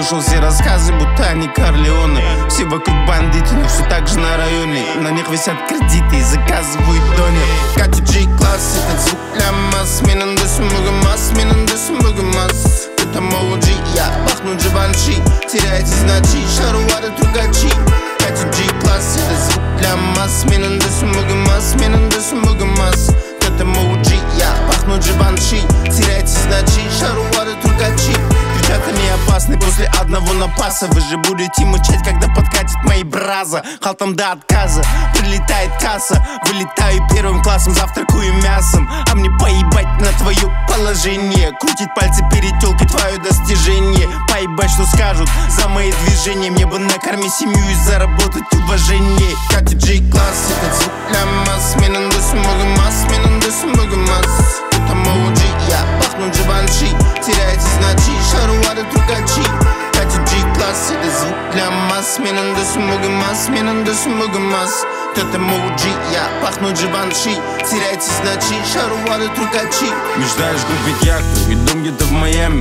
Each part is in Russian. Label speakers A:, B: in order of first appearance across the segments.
A: Слушал все рассказы, будто они Корлеоне. Все вокруг бандиты, но все так же на районе. На них висят кредиты и заказывают донер. Катя G-класс, этот звук для масс. Менен дөсім бүгін мас, менен дөсім бүгін мас. Это Моуджи, я пахну Дживанши. Теряете значи, шаруары трукачи. Катя G-класс, это звук для масс. Менен дөсім бүгін мас, менен дөсім бүгін мас. Это Моуджи, я пахну Дживанши. Теряете значи, шаруары трукачи. Девчата не опасны после одного напаса. Вы же будете мычать, когда подкатит мои браза. Халтом до отказа, прилетает касса. Вылетаю первым классом, завтракаю мясом. А мне поебать на твое положение. Крутить пальцы перед тёлкой твое достижение. Поебать, что скажут за мои движения. Мне бы накормить семью и заработать уважение. Катя G-класс, этот звук для масс. Менен дөсім бүгін мас, менен дөсім бүгін мас. Это Моуджи, я пахну Дживанши. Теряете значи, шаруары трукачи. Катя G-класс, это звук для масс. Менен дөсім бүгін мас, менен дөсім бүгін мас. Это Моуджи, я пахну Дживанши. Теряете значи, шаруары трукачи. Мечтаешь купить яхту и дом где-то в Майами.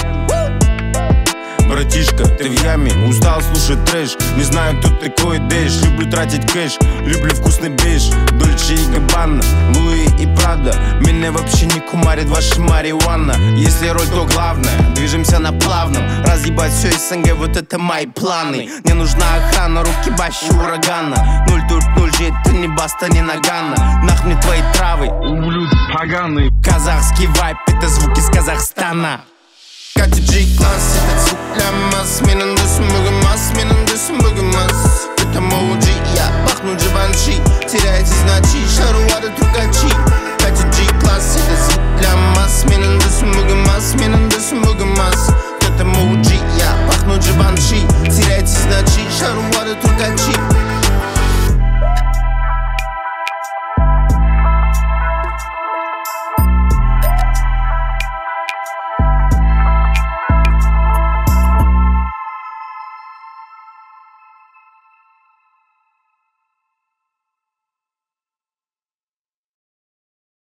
A: Братишка, ты в яме, устал слушать трэш. Не знаю, кто такой Дэш. Люблю тратить кэш, люблю вкусный беш. Дольче и Габбана, Луи и Прада. Меня вообще не кумарит ваша марихуана. Если роль, то главное, движемся на плавном. Разъебать все СНГ, вот это мои планы. Мне нужна охрана, руки бащи урагана. 0 тут 0 же, это не баста, не нагана. Нах мне твои травы, ублюдки поганые. Казахский вайп, это звук из Казахстана. Катя G-класс, этот звук для масс. Менен дөсім бүгін мас, менен дөсім